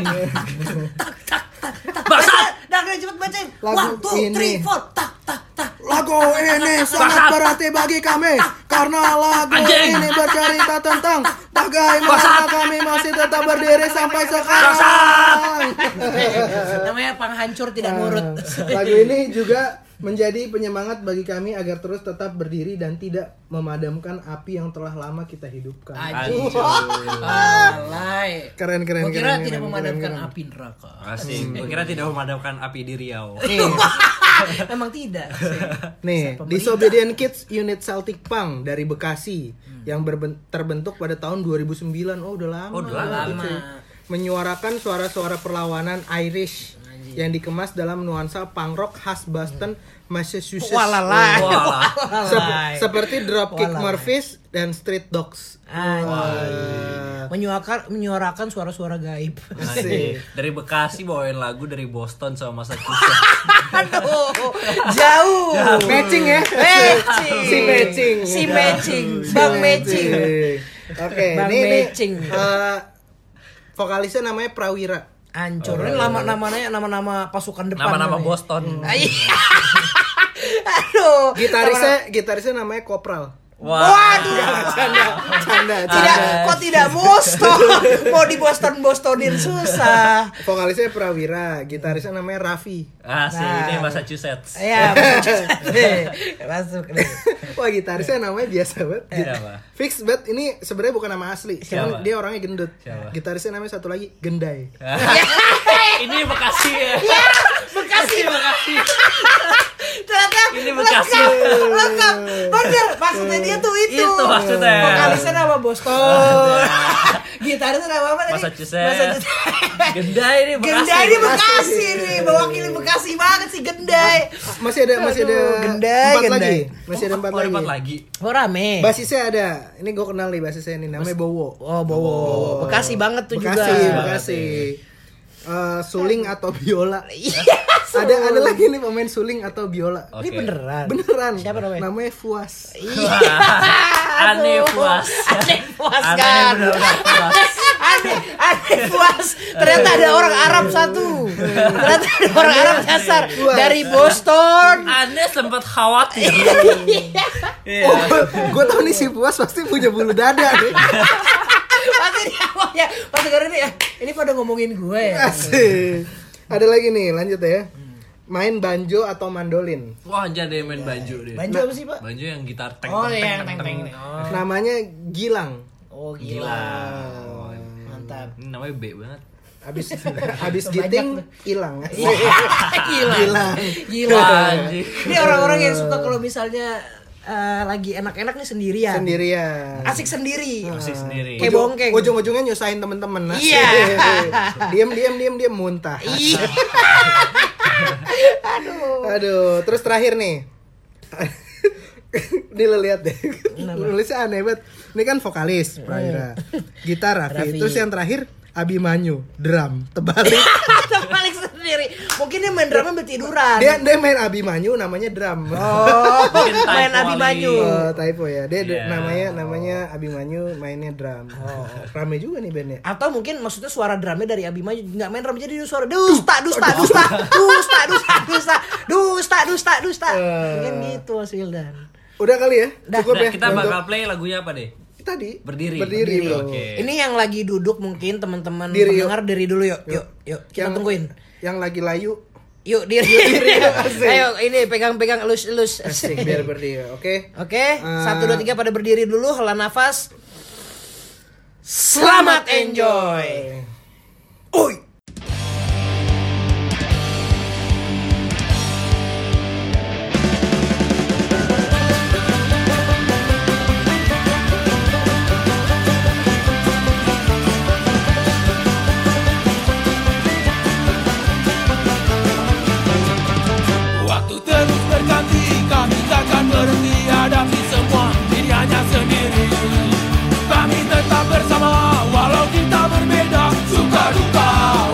Bangsat. Dah kalian cepet bacain. Lagu One, two, ini. three, four. Tak tak tak. Lagu ini sangat berarti bagi kami karena lagu Anjing. ini bercerita tentang bagaimana kami masih tetap berdiri sampai sekarang. Namanya pang hancur tidak nurut. Lagu ini juga menjadi penyemangat bagi kami agar terus tetap berdiri dan tidak memadamkan api yang telah lama kita hidupkan. Anjing. Anjing. Alay. Keren keren Gue kira keren, tidak keren, memadamkan keren, keren. api neraka. Asik. Gue kira tidak memadamkan api di Riau. Nih, Memang tidak. nih, Pemerintah. Disobedient Kids unit Celtic Punk dari Bekasi yang berben- terbentuk pada tahun dua ribu sembilan. Oh, udah lama. Oh, udah lama. Cuy. Menyuarakan suara-suara perlawanan Irish yang dikemas dalam nuansa punk rock khas Boston, Massachusetts. Walalai. Wah. Sep- seperti Dropkick Walalai. Murphys dan Street Dogs. Anjing. Menyuarakan menyuarakan suara-suara gaib. Asik. Dari Bekasi bawain lagu dari Boston sama Massachusetts. Aduh, jauh. Matching ya? Matching. Si matching. Si matching. Si Bang matching. Oke, Bang ini ini matching. eh, vokalisnya namanya Prawira. Hancur. Ini nama namanya nama-nama pasukan depan. Nama-nama namanya. Boston. Ah, iya. Aduh. Gitarisnya gitarisnya namanya Kopral. Wah. Waduh. Canda, canda, Tidak, canda. kok tidak Boston? Mau di Boston Bostonin susah. Vokalisnya Prawira, gitarisnya namanya Raffi. Asik, Nah. ini Massachusetts. Iya, masuk nih. Wah, gitarisnya namanya biasa banget. Siapa? Fix banget, ini sebenarnya bukan nama asli. Siapa? Cuman dia orangnya gendut. Siapa? Gitarisnya namanya satu lagi Gendai. Ini Bekasi ya. Ya, Bekasi, Bekasi. Ternyata Ini Bekasi. lengkap, lengkap. Bener, maksudnya dia tuh itu. Itu maksudnya. Vokalisnya nama Boston. Gitarisnya nama apa tadi? Massachusetts. Gendai ini Bekasi. Gendai ini Bekasi nih, mewakili Bekasi banget sih Gendai. Masih ada masih ada Aduh, Gendai, empat Gendai. lagi. Masih ada empat Oh, lagi. empat lagi. Oh rame. Basisnya ada. Ini gue kenal nih basisnya ini namanya Bowo. Oh Bowo. Bekasi banget tuh Bekasi, juga. Bekasi. Eh, suling atau biola. Iya. Ada ada lagi nih pemain suling atau biola. Ini Oke. beneran. Beneran. Siapa namanya? Namanya Fuas. Iya. Aneh puas. Aneh puas Aneh kan. bener-bener puas. Aneh, aneh puas. Ternyata ada orang Arab satu. Ternyata ada orang Arab dasar dari Boston. Aneh sempat khawatir. Iya. Oh, gue tau nih si Fuas pasti punya bulu dada nih. Pasti dia mau ya. Pasti karena ini ya. Ini pada ngomongin gue ya. Asik. Ada lagi nih, lanjut ya. Main banjo atau mandolin. Wah, anjir dia main banjo deh. Banjo apa sih, Pak? Banjo yang gitar teng Oh, teng, yang teng, teng teng. teng. Oh. Namanya Gilang. Oh gila. Gila. Mantap. Ini namanya B banget. Abis abis Banyak giting tuh. hilang. Gila. Gilang. Gila. Anjing. Ini orang-orang yang suka kalau misalnya eh, lagi enak-enak nih sendirian. Sendirian. Asik sendiri. Asik sendiri. Kayak Ujung- bongkeng. Ujung-ujungnya nyusahin temen-temen. Asik. Iya. Diam diam diam diam muntah. Iya. Aduh. Aduh, terus terakhir nih. Ini lo lihat deh. Nulisnya aneh banget. Ini kan vokalis, Prawira. Gitar Raffi. Raffi. Terus yang terakhir Abimanyu, drum, terbalik. Terbalik sendiri. Mungkin dia main drama bertiduran. dia dia main Abimanyu namanya drum. Oh, Mungkin main typo Abimanyu. kali. Oh, typo ya. Dia Iya. namanya namanya Abimanyu, mainnya drum. Oh, rame juga nih bandnya. Atau mungkin maksudnya suara drumnya dari Abimanyu nggak main drum jadi dia suara dusta dusta dusta dusta dusta dusta dusta dusta dusta. Mungkin gitu Mas Wildan. Udah kali ya? Dah. Cukup Udah, ya. kita untuk bakal play lagunya apa deh? tadi Berdiri. Berdiri, bro. Oke. Ini yang lagi duduk mungkin teman-teman Diri, yuk. pendengar diri dulu yuk. Yuk, yuk. Kita Yang- tungguin. Yang lagi layu Yuk diri. asik. Ayo ini pegang-pegang elus-elus. asik biar berdiri. Oke. Oke, Uh, satu dua tiga pada berdiri dulu, hela nafas. Selamat enjoy. Oi. Waktu terus berganti, kami takkan berhenti hadapi semua dirinya sendiri. Kami tetap bersama, walau kita berbeda, suka duka.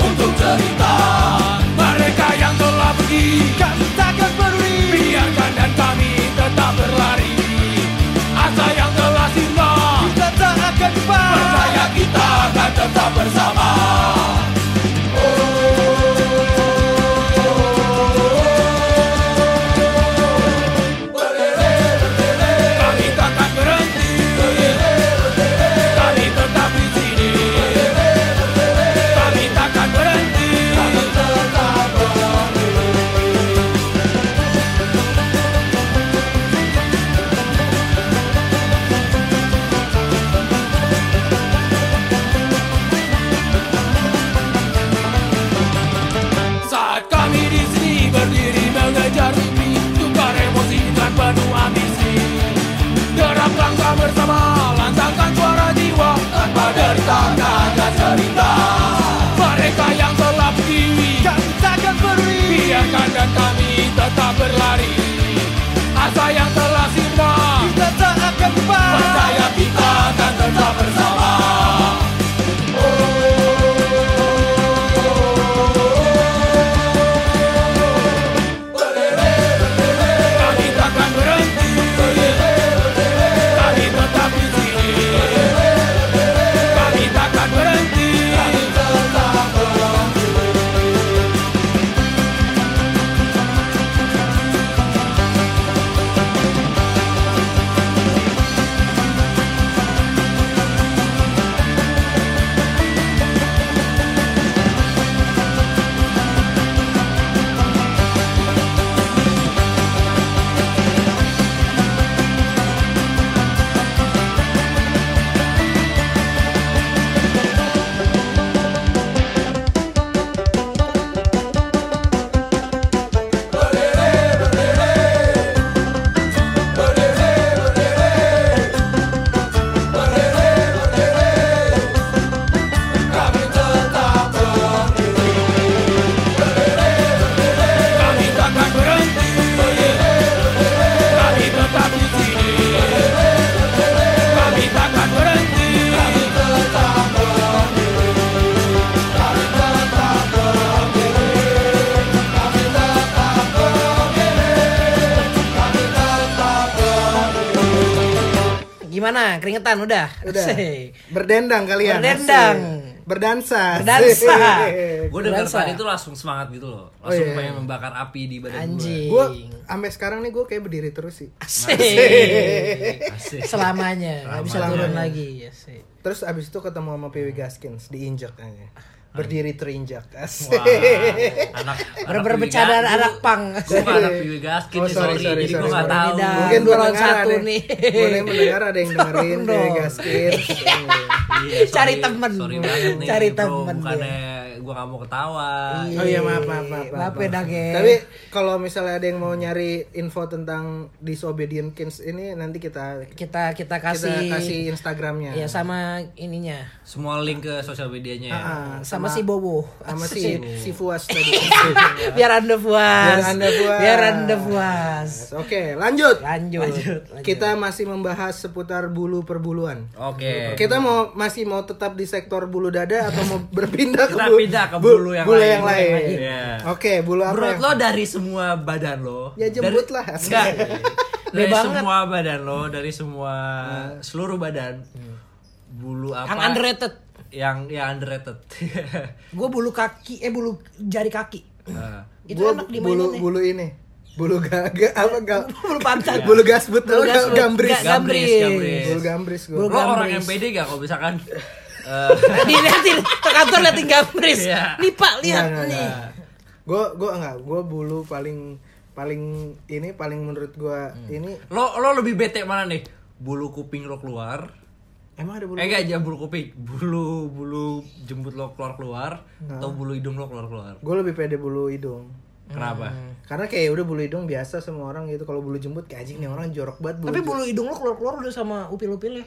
Gimana? Keringetan udah? Udah. Asik. Berdendang kalian. Berdendang. Asik. Berdansa. Berdansa. Gue denger Berasa. tadi tuh langsung semangat gitu loh. Langsung Oh, iya. pengen membakar api di badan Anjing. Gue sampai sekarang nih gue kayak berdiri terus sih. Asik. gue. Asik. Selamanya, nggak bisa Selamanya. turun lagi. Asik. Terus abis itu ketemu sama P W Gaskins, diinjak aja. Berdiri terinjak. Asik. Wah, anak Bener-bener bercanda anak pang. Gue gak anak P W Gaskin Oh, nih, sorry, sorry, sorry, jadi gue sorry, gak sorry. tahu. Tidak. Mungkin Gua gue lawan dengar satu ada, nih. boleh mendengar ada yang dengerin P W Dong. Gaskins. Iya, Cari sorry, temen. Sorry banget nih, Cari bro. temen Bukannya gue gak mau ketawa. Oh iya maaf maaf maaf. Maaf ya, Dage. Tapi kalau misalnya ada yang mau nyari info tentang Disobedient Kids ini nanti kita kita kita kita kasih, kasih Instagramnya. ya sama ininya. Semua link ke sosial medianya ya. Ah, Sama, si Bobo. sama si si Fuas tadi. Biar Anda puas. Biar Anda puas. Biar Anda puas. Oke, lanjut. Lanjut. lanjut. Kita masih membahas seputar bulu perbuluan. Oke. Kita mau masih mau tetap di sektor bulu dada atau mau berpindah ke Kita bulu, pindah ke bu- bulu yang bulu lain. yang lain. Iya. Oke, bulu apa? Bro, yang- lo dari semua badan lo. Ya, jemput dari- lah. Enggak. Dari banget. semua badan lo, dari semua seluruh badan. Bulu apa? Yang underrated. Yang yang underrated. Gue bulu kaki, eh bulu jari kaki. Nah. Itu Gua enak bulu dimainin bulu ini. Bulu gaga apa ga, Bulu pantat. bulu gasbut Bulu atau ga- gasbut. gambris. Ga- gambris. Gambris. Bulu gambris gua. Bulu Lo orang gambris. yang pede gak kalau misalkan eh, Dilihatin ke kantor liatin gambris. Iya. Nih Pak, lihat Enggak, nih. enggak. Gua gua enggak, gua bulu paling paling ini paling menurut gua ini lo lo lebih bete mana nih? Bulu kuping lo keluar. emang ada bulu. Eh enggak, jangan bulu kuping. Bulu bulu jembut lo keluar-keluar atau bulu hidung lo keluar-keluar. Gua lebih pede bulu hidung. Kenapa? Karena kayak udah bulu hidung biasa semua orang gitu. Kalau bulu jembut kayak anjing nih orang jorok banget bulu. Tapi jembut. bulu hidung lo keluar-keluar udah sama upil-upilnya.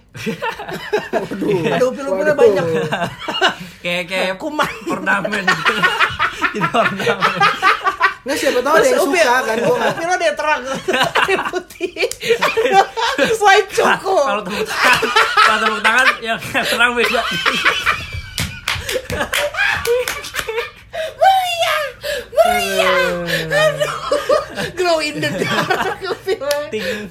Waduh. Ada upil-upilnya Waduh. banyak. Kayak kayak Kuman. ornamen. Jadi ornamen. Nggak siapa tahu ada yang Upil- suka kan gua nggak- Upil lo dia terang. Dia putih. White choco. Kalau tepuk tangan, kalau tepuk tangan yang terang beda. Maria, Maria. Aduh. Glow in the dark upilnya. Ting.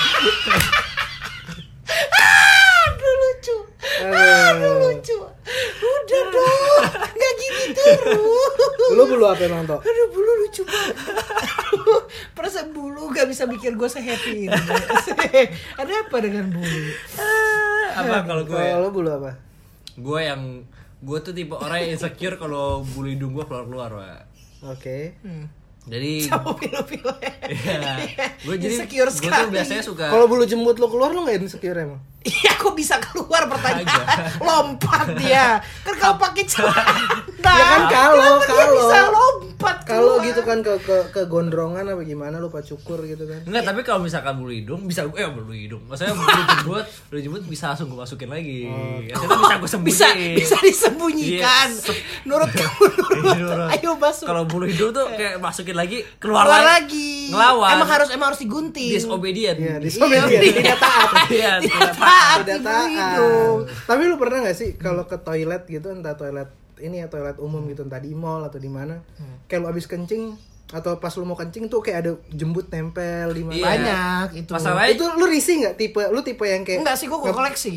Aduh lucu. Aduh lucu. Udah dong. Nggak gini terus. Lu bulu apa emang toh? Aduh bulu lucu banget. Aduh, perasaan bulu gak bisa bikin gue se-happy ini. Ada apa dengan bulu? Apa kalau gue? Kalau lu bulu apa? Gue yang gue tuh tipe orang yang insecure kalau bulu hidung gue keluar-keluar, Pak. Oke. Jadi Sama pilu-pilu. iya. Gue jadi Insecure gue tuh sekali. biasanya suka Kalau bulu jembut lu keluar lu nggak insecure emang? Iya kok bisa keluar pertanyaan. Lompat dia. Kan kalau pakai celana. Ya kan kalau kenapa dia kalau bisa lompat kalau keluar? gitu kan ke ke ke gondrongan apa gimana lupa cukur gitu kan. Enggak, tapi kalau misalkan bulu hidung bisa gue eh bulu hidung. Maksudnya bulu jembut, bulu jembut bisa langsung gue masukin lagi. Maksudnya bisa gue sembunyiin. bisa bisa disembunyikan. Iya, se- Nurut kamu nurut. Ayo masuk. Kalau bulu hidung tuh kayak masukin lagi, keluar, keluar lagi. lagi. Ngelawan. Emang harus emang harus digunting. Disobedient. Iya, disobedient. Iya. Tidak taat. Iya, Tidak tidak taat Tidak ibu taat. hidung. Tapi lu pernah nggak sih kalau ke toilet gitu, entah toilet ini ya toilet umum gitu, entah di mall atau di mana, kayak lu abis kencing atau pas lu mau kencing tuh kayak ada jembut nempel di mana? Iya. Banyak itu. Masalahnya Itu lu risih nggak tipe lu tipe yang kayak Enggak sih, gue gue koleksi.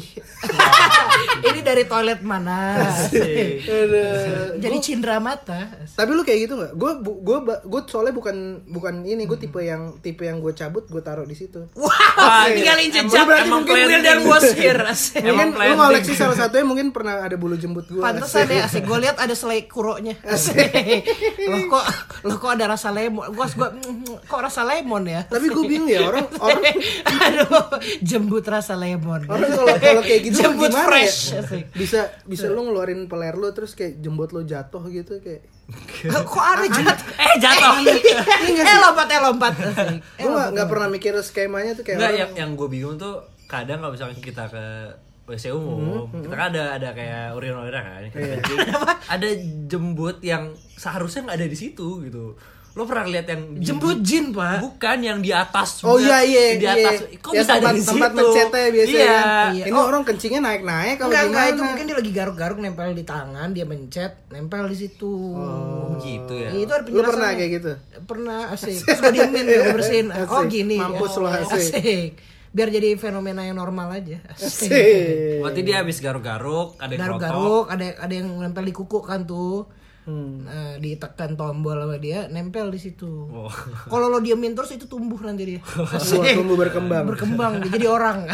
Ini dari toilet mana? Asik. Aduh. Jadi cindera mata. Tapi lu kayak gitu nggak? Gue gue gue soalnya bukan bukan ini, gue tipe yang tipe yang gue cabut gue taruh di situ. Wow, Wah, tinggalin emang- jejak. berarti Emang mungkin Will planting. dan Bosir. Asik. Mungkin Emang lu planting. ngoleksi salah satunya mungkin pernah ada bulu jembut gue. Pantesan ya, asik. Gue lihat ada selai kuronya. Asik. Loh kok, loh kok ada rasa lemon? Gue gue kok rasa lemon ya? Tapi gue bingung ya orang orang Aduh, jembut rasa lemon. orang kalau kalau kayak gitu Jembut gimana fresh. ya? Asik. Bisa bisa lu ngeluarin peler lu terus kayak jembut lu jatuh gitu kayak. Kok aneh jatuh? Eh jatuh. Eh lompat, eh lompat. Asik. Eh, Gue nggak lompat. nggak pernah mikir skemanya tuh kayak Enggak, orang- yang yang gue bingung tuh kadang kalau misalnya kita ke W C umum, kita kan ada ada kayak urin-urin kan, kita kencing. Ada jembut yang seharusnya nggak ada di situ gitu. Lo pernah lihat yang di- Jembut jin, Pak. Bukan yang di atas. Oh bukan iya iya di iya. atas. Kok Ya, bisa ada tempat, di situ? tempat mencetnya biasanya Iya. kan. Iya. Ini Oh. orang kencingnya naik-naik kalau Enggak, gimana? enggak, itu mungkin dia lagi garuk-garuk nempel di tangan, dia mencet, nempel di situ. Oh, gitu ya. Itu ada Lu penjelasannya. pernah kayak gitu? Pernah, asik. Terus gue diemin, gue bersihin. Oh Asik. gini. Mampus oh, lu, asik. asik. biar jadi fenomena yang normal aja. Asik. Berarti dia habis garuk-garuk, ada yang rontok. Garuk-garuk, ada ada yang nempel di kuku kan tuh. Hmm. Nah, ditekan tombol sama dia, nempel di situ. Oh. Kalau lo diemin terus itu tumbuh nanti dia. Tumbuh, tumbuh berkembang. Berkembang dia jadi orang.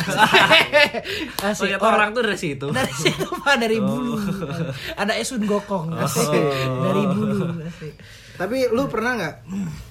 Asik. Ternyata orang tuh dari situ. Dari situ Pak, dari bulu. Ada Esun Gokong. Asik. Dari bulu. Asik. Tapi lu pernah nggak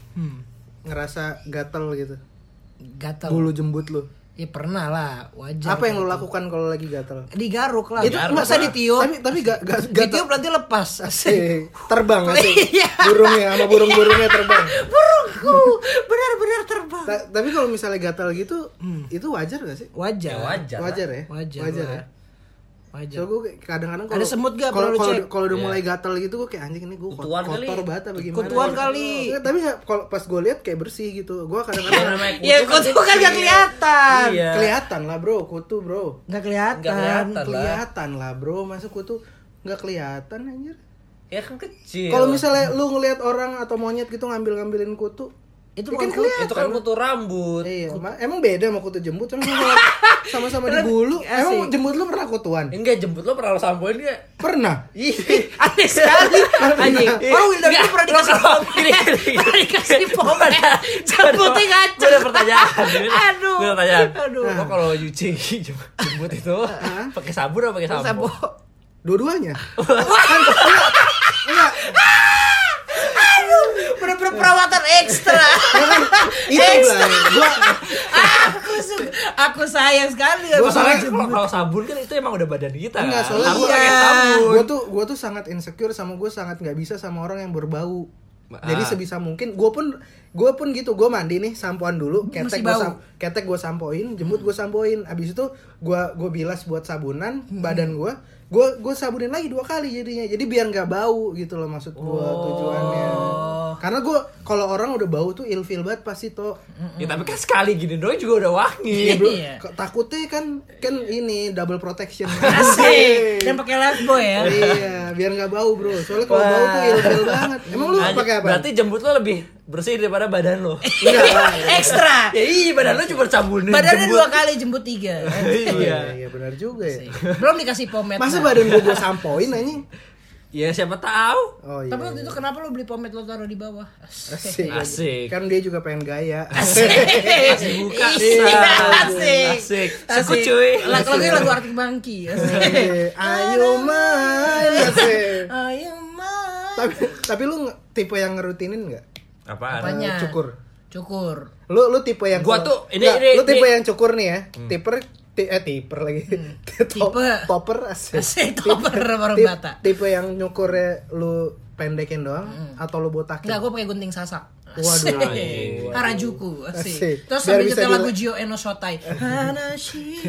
ngerasa gatel gitu? Gatal. Bulu jembut lu. Ya pernah lah, wajar. Apa yang lu lakukan kalau lagi gatel? Digaruk lah. Itu masa pernah. ditiup? Tapi tapi gak, gak Ditiup nanti lepas. Asik. Eh, terbang asik. Iya. Burungnya sama burung-burungnya terbang. Burungku benar-benar terbang. Ta- tapi kalau misalnya gatal gitu, itu wajar gak sih? Wajar. Ya, wajar. Wajar ya? Wajar. Wajar lah. ya? Wajar. So gue kadang-kadang kalau Ada semut gak? kalau Perlu kalau cek. kalau udah Iya. mulai gatal gitu gue kayak anjing ini gue Kutuan kotor kali. banget apa gimana? Kutuan kali. Ya, tapi nggak kalau pas gue lihat kayak bersih gitu. Gue Yang kadang-kadang namanya Ya kutu kan gak kelihatan. Iya. kelihatan lah bro, kutu bro. Gak kelihatan. Nggak kelihatan. lah. Kelihatan lah bro, masa kutu nggak kelihatan anjir. Ya kan kecil. Kalau misalnya lu ngelihat orang atau monyet gitu ngambil-ngambilin kutu, Itu ya bukan kan kutu, kelihatan. itu kan kutu rambut. Iya, ma- emang beda sama kutu jembut kan sama-sama di bulu. Emang jembut lu pernah kutuan? Enggak, jembut lo pernah lo sampoin enggak? Pernah. Ih, Aneh sekali. Anjing. Oh, Wildan itu pernah dikasih pomade. Gini, gini, gini. Pernah dikasih pomade. Jembutnya ngaco. Gue ada pertanyaan. Aduh. Gue ada pertanyaan. Aduh. Lo kalau nyuci jembut itu pakai sabun atau pakai sampo? Sampo. Dua-duanya. Kan, enggak, enggak. Bener-bener perawatan ekstra. Itu lah. Gua aku suka, aku sayang sekali. Gua sama soalnya jembut. Kalau kalau sabun kan itu emang udah badan kita. enggak, soalnya Harus gua, pakai sabun. gua tuh gua tuh sangat insecure sama gue sangat nggak bisa sama orang yang berbau. Jadi Ah. sebisa mungkin gue pun gue pun gitu, gue mandi nih sampoan dulu, Masih ketek gue bau. sam, ketek gue sampoin, jembut gue sampoin, abis itu gue gue bilas buat sabunan badan gue, gue gue sabunin lagi dua kali jadinya, jadi biar nggak bau gitu loh maksud gue tujuannya. Karena gue kalau orang udah bau tuh ilfil banget pasti toh. Ya tapi kan sekali gini doang juga udah wangi. Iya bro, Iya. K- takutnya kan kan ini double protection. Asik. Dan pakai lifebuoy ya. Iya, biar nggak bau bro. Soalnya kalau bau tuh ilfil banget. Emang lu Anjir, pakai apa? Berarti jembut lo lebih bersih daripada badan lo. Enggak lah. Ekstra. Ya iya, badan lo cuma sabunin Badannya jembut. dua kali, jembut tiga. Iya. Iya benar juga ya. Belum dikasih pomade. Masa nah. badan gua gua sampoin anjing? Ya siapa tahu. Oh iya. Tapi waktu itu kenapa lo beli pomade lo taruh di bawah? Asik. Asik. Kan dia juga pengen gaya. Masih buka. Iya, asik. Asik. Asik. Suku cuy. Lagu-lagunya lagu Arctic Monkey. Asik. Eh, Ayo main. Asik. Ayo main. Tapi tapi lu nge- tipe yang ngerutinin enggak? Apaan? Apanya? Cukur. Cukur. Lu lu tipe yang Gua tuh- ini- Nggak, ini- lu tipe ini- yang cukur nih ya. Tiper ti, eh tiper lagi. Top- Tipe. Topper asik. Asik, topper baru Tip- bata. Tipe yang nyukurnya lu pendekin doang atau lu botakin? Enggak, gue pakai gunting sasak. Waduh. Asik. Harajuku. Asik. Asik. Terus Biar sambil bisa nyetel dile- lagu Gio Eno Shotai. Hanashi.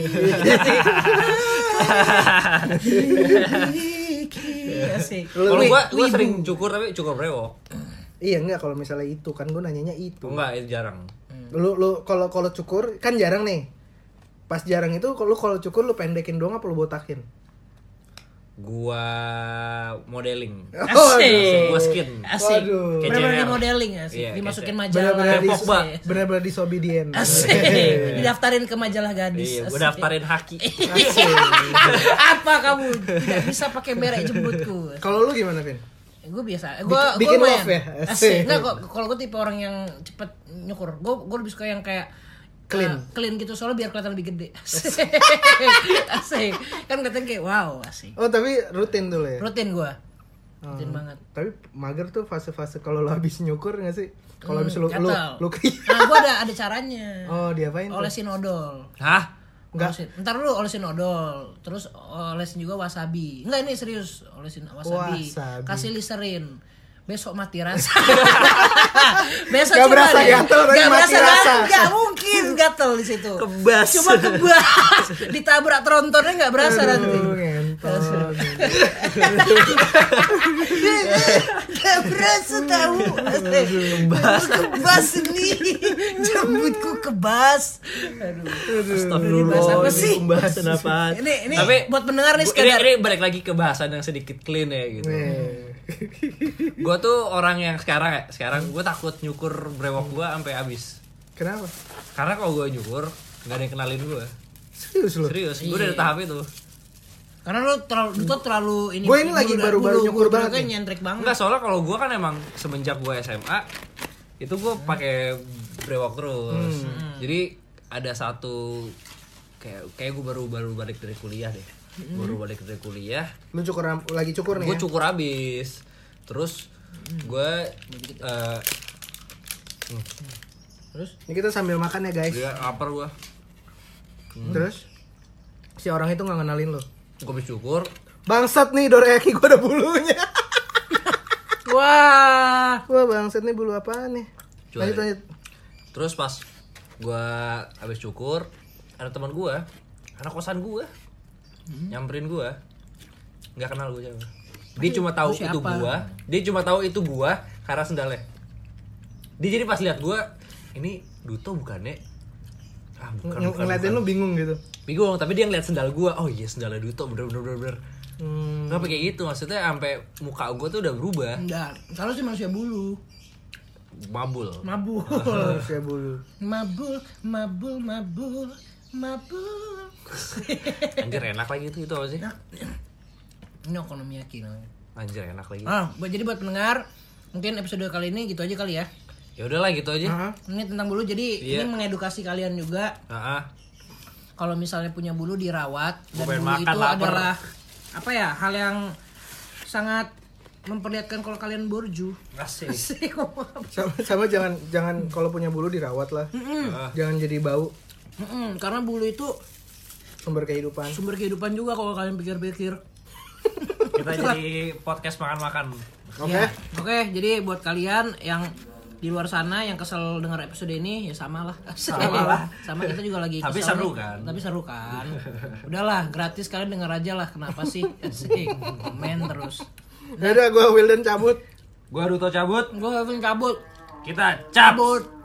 Asik. Kalau Wih, gua gua wibu. sering cukur tapi cukur brewok. Iya enggak kalau misalnya itu kan gue nanyanya itu. Enggak, itu jarang. Lu lu kalau kalau cukur kan jarang nih. Pas jarang itu kalau lu kalau cukur lu pendekin doang apa lu botakin? Gua modeling. Asik. Gua skin. Asik. Waduh. Kayak Benar-benar J R. di modeling asik. Iya, Dimasukin kayak majalah. Benar-benar di Pogba. Asik. benar-benar disobedien. Asik. Didaftarin ke majalah gadis. Iya, gua Asik. daftarin haki. Asik. Apa kamu tidak bisa pakai merek jembutku? Kalau lu gimana, Vin? Gue biasa. Gue Bikin- bikin love ya? Asik. Asik. Enggak kok. Kalau gue tipe orang yang cepet nyukur. Gue gue lebih suka yang kayak Clean. uh, clean gitu soalnya biar kelihatan lebih gede. Asik. Asik. Kan kelihatan kayak wow, asik. Oh, tapi rutin dulu ya? Rutin gue. Oh. Rutin banget. Tapi mager tuh fase-fase kalau lu habis nyukur nggak sih? Kalau habis Hmm, lu lu gatal. lu kri- Nah, gue ada ada caranya. Oh, diapain tuh? Olesin odol. Hah? Enggak. Olesin. Ntar dulu olesin odol, terus olesin juga wasabi. Enggak, ini serius, olesin wasabi. Wasabi. Kasih listerin. Besok mati rasa. Besok Gak coba berasa deh. gatel, tapi Gak mati berasa rasa. gatel. Gak mungkin gatel di situ. Kebas. Cuma kebas. Ditabrak trontonnya gak berasa nanti. Aduh, ngentot. Gak berasa tahu. Kebas. Kebas nih. Jambutku kebas. Aduh. Astagfirullah. Bahasa apa sih? Pembahasan apaan? Ini ini Tapi- buat pendengar nih Ini, sekedar. ini balik lagi ke bahasan yang sedikit clean ya gitu. Eh. Gue tuh orang yang sekarang ya, sekarang gue takut nyukur brewok gue sampai habis. Kenapa? Karena kalau gue nyukur, nggak ada yang kenalin gue. Serius lu? Serius, gue udah di tahap itu. Karena lu terlalu itu terlalu ini. Gue ini lagi baru-baru nyukur banget kan nih. nyentrik banget. Enggak, soalnya kalau gue kan emang semenjak gue S M A itu gue pakai brewok terus. Hmm. Jadi ada satu kayak kayak gue baru baru balik dari kuliah deh. Hmm. Baru balik dari kuliah. Lu cukur lagi cukur nih. Gue ya? cukur abis. Terus gue uh, hmm. Terus ini kita sambil makan ya guys. Dia lapar gue. Hmm. Terus si orang itu nggak kenalin lo. Gue habis cukur. Bangsat nih doreki gue ada bulunya. Wah. Wah bangsat nih bulu apaan nih? Cuman. Lanjut lanjut. Terus pas gue habis cukur, ada teman gue, anak kosan gue, hmm. nyamperin gue, nggak kenal gue siapa. Dia cuma tahu itu gue, dia cuma tahu itu gue karena sendalnya. Dia jadi pas lihat gue, ini Duto bukannya? Ah, bukan, Ng- bukan, ngeliatin bukan. lu bingung gitu. Bingung, tapi dia ngeliat sendal gue, oh iya sendalnya Duto, bener bener bener. Hmm. Nggak kayak gitu, maksudnya sampai muka gue tuh udah berubah. Enggak, kalau sih manusia bulu. Mabul. Mabul. Manusia bulu. Mabul, mabul, mabul, mabul. Anjir enak lagi itu, itu apa sih? Ini okonomiyaki namanya. Anjir enak lagi. Ah, buat jadi buat pendengar, mungkin episode kali ini gitu aja kali ya. Ya udahlah gitu aja. Uh-huh. Ini tentang bulu, jadi Iya. ini mengedukasi kalian juga. Heeh. Kalau misalnya punya bulu dirawat dan Gua pengen bulu makan, itu lapar. adalah apa ya, hal yang sangat memperlihatkan kalau kalian borju. Asik. Asik. Sama, sama jangan jangan kalau punya bulu dirawat lah. Ah. Jangan jadi bau. Mm-mm, karena bulu itu Sumber kehidupan. sumber kehidupan juga kalau kalian pikir-pikir. Kita jadi podcast makan-makan. Oke. Ya, Oke, jadi buat kalian yang di luar sana yang kesel dengar episode ini ya sama lah. Sama lah. Sama kita juga lagi Tapi kesel seru nih. kan? Tapi seru kan. Udahlah, gratis kalian denger aja lah. Kenapa sih? Asik. Komen terus. Dadah, gue Wildan cabut. Gua Duto cabut. Gue Kevin cabut. Kita cabut. Cabut.